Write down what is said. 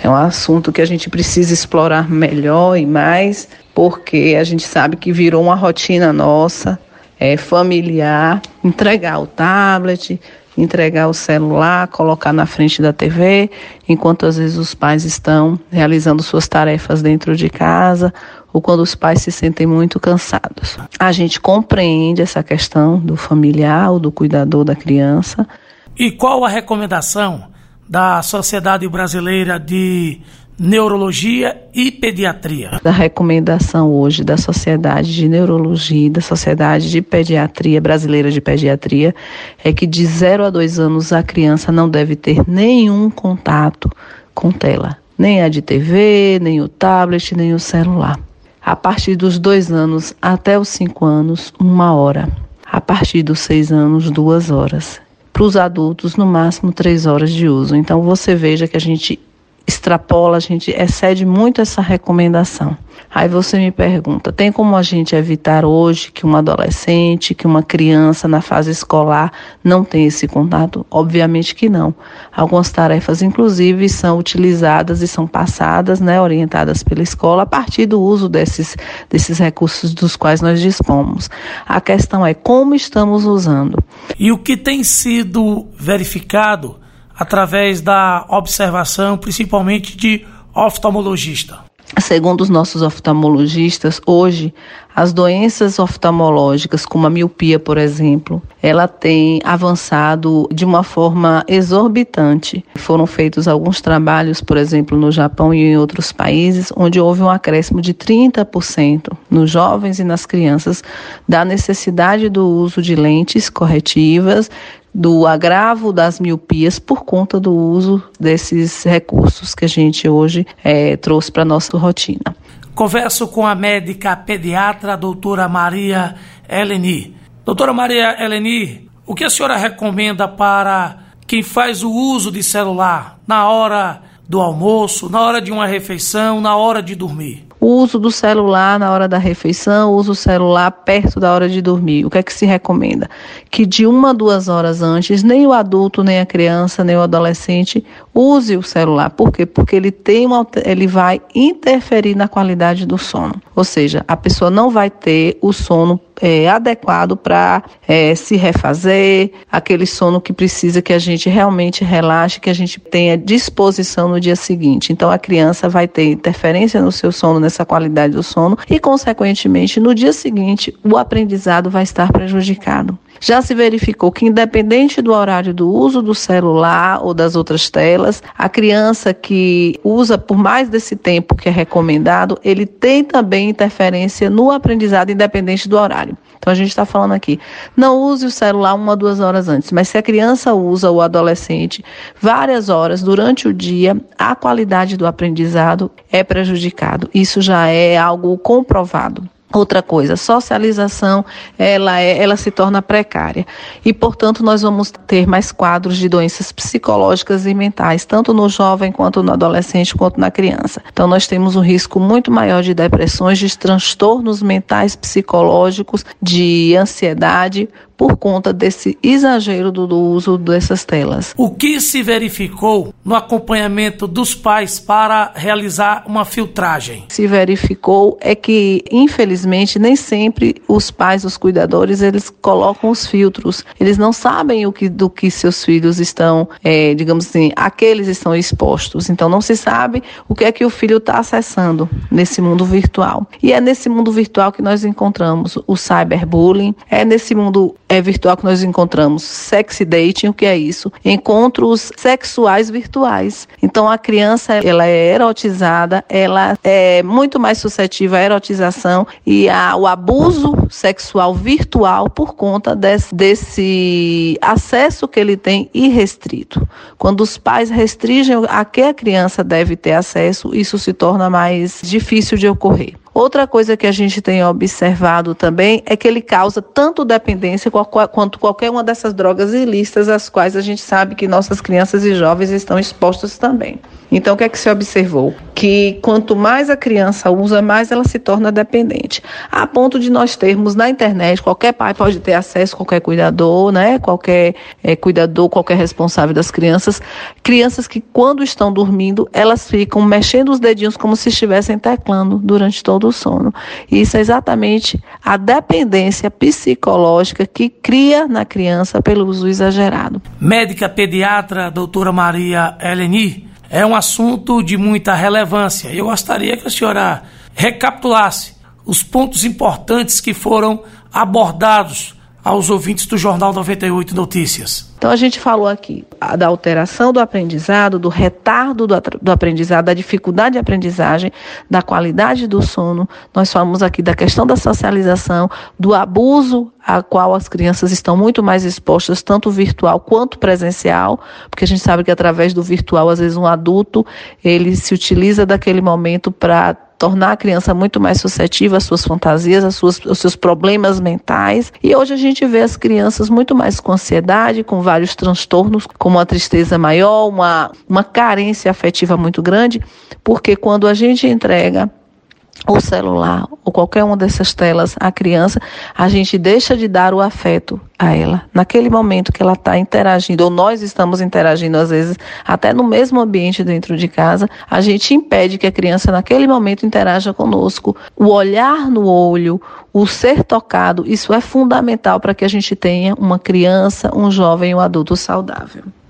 É um assunto que a gente precisa explorar melhor e mais, porque a gente sabe que virou uma rotina nossa, familiar, entregar o tablet, entregar o celular, colocar na frente da TV, enquanto às vezes os pais estão realizando suas tarefas dentro de casa, ou quando os pais se sentem muito cansados. A gente compreende essa questão do familiar ou do cuidador da criança. E qual a recomendação da Sociedade Brasileira de Neurologia e Pediatria? A recomendação hoje da Sociedade de Neurologia e da Sociedade de Pediatria Brasileira de Pediatria é que de 0 a 2 anos a criança não deve ter nenhum contato com tela, nem a de TV, nem o tablet, nem o celular. A partir dos 2 anos até os 5 anos, 1 hora. A partir dos 6 anos, 2 horas. Para os adultos, no máximo 3 horas de uso. Então você veja que a gente extrapola, a gente excede muito essa recomendação. Aí você me pergunta, tem como a gente evitar hoje que um adolescente, que uma criança na fase escolar não tenha esse contato? Obviamente que não. Algumas tarefas, inclusive, são utilizadas e são passadas, orientadas pela escola a partir do uso desses recursos dos quais nós dispomos. A questão é como estamos usando. E o que tem sido verificado através da observação, principalmente de oftalmologista? Segundo os nossos oftalmologistas, hoje, as doenças oftalmológicas, como a miopia, por exemplo, ela tem avançado de uma forma exorbitante. Foram feitos alguns trabalhos, por exemplo, no Japão e em outros países, onde houve um acréscimo de 30% nos jovens e nas crianças da necessidade do uso de lentes corretivas, do agravo das miopias por conta do uso desses recursos que a gente hoje trouxe para a nossa rotina. Converso com a médica pediatra, a doutora Maria Eleni. Doutora Maria Eleni, o que a senhora recomenda para quem faz o uso de celular na hora do almoço, na hora de uma refeição, na hora de dormir? O uso do celular na hora da refeição, o uso do celular perto da hora de dormir. O que é que se recomenda? Que de 1 a 2 horas antes, nem o adulto, nem a criança, nem o adolescente use o celular. Por quê? Porque ele vai interferir na qualidade do sono. Ou seja, a pessoa não vai ter o sono adequado para se refazer, aquele sono que precisa que a gente realmente relaxe, que a gente tenha disposição no dia seguinte. Então a criança vai ter interferência no seu sono, nessa qualidade do sono, e consequentemente no dia seguinte o aprendizado vai estar prejudicado. Já se verificou que, independente do horário do uso do celular ou das outras telas, a criança que usa por mais desse tempo que é recomendado, ele tem também interferência no aprendizado, independente do horário. Então a gente está falando aqui, não use o celular 1 a 2 horas antes, mas se a criança usa, o adolescente, várias horas durante o dia, a qualidade do aprendizado é prejudicado. Isso já é algo comprovado. Outra coisa, socialização, ela se torna precária e, portanto, nós vamos ter mais quadros de doenças psicológicas e mentais, tanto no jovem, quanto no adolescente, quanto na criança. Então, nós temos um risco muito maior de depressões, de transtornos mentais psicológicos, de ansiedade, por conta desse exagero do uso dessas telas. O que se verificou no acompanhamento dos pais para realizar uma filtragem? Se verificou é que, infelizmente, nem sempre os pais, os cuidadores, eles colocam os filtros. Eles não sabem do que seus filhos estão, digamos assim, a que eles estão expostos. Então, não se sabe o que é que o filho está acessando nesse mundo virtual. E é nesse mundo virtual que nós encontramos o cyberbullying, é nesse mundo virtual que nós encontramos sexy dating. O que é isso? Encontros sexuais virtuais. Então a criança, ela é erotizada, ela é muito mais suscetível à erotização e ao abuso sexual virtual por conta desse acesso que ele tem irrestrito. Quando os pais restringem a que a criança deve ter acesso, isso se torna mais difícil de ocorrer. Outra coisa que a gente tem observado também é que ele causa tanto dependência quanto qualquer uma dessas drogas ilícitas, às quais a gente sabe que nossas crianças e jovens estão expostas também. Então, o que é que se observou? que quanto mais a criança usa, mais ela se torna dependente. A ponto de nós termos na internet, qualquer pai pode ter acesso, qualquer cuidador, né? Qualquer cuidador, qualquer responsável das crianças que quando estão dormindo, elas ficam mexendo os dedinhos como se estivessem teclando durante todo o sono. E isso é exatamente a dependência psicológica que cria na criança pelo uso exagerado. Médica pediatra, doutora Maria Eleni, é um assunto de muita relevância. Eu gostaria que a senhora recapitulasse os pontos importantes que foram abordados aos ouvintes do Jornal 98 Notícias. Então a gente falou aqui da alteração do aprendizado, do retardo do aprendizado, da dificuldade de aprendizagem, da qualidade do sono. Nós falamos aqui da questão da socialização, do abuso a qual as crianças estão muito mais expostas, tanto virtual quanto presencial, porque a gente sabe que através do virtual, às vezes um adulto, ele se utiliza daquele momento para tornar a criança muito mais suscetível às suas fantasias, aos seus problemas mentais. E hoje a gente vê as crianças muito mais com ansiedade, com vários transtornos, como uma tristeza maior, uma carência afetiva muito grande, porque quando a gente entrega o celular ou qualquer uma dessas telas à criança, a gente deixa de dar o afeto a ela. Naquele momento que ela está interagindo, ou nós estamos interagindo, às vezes, até no mesmo ambiente dentro de casa, a gente impede que a criança, naquele momento, interaja conosco. O olhar no olho, o ser tocado, isso é fundamental para que a gente tenha uma criança, um jovem e um adulto saudável.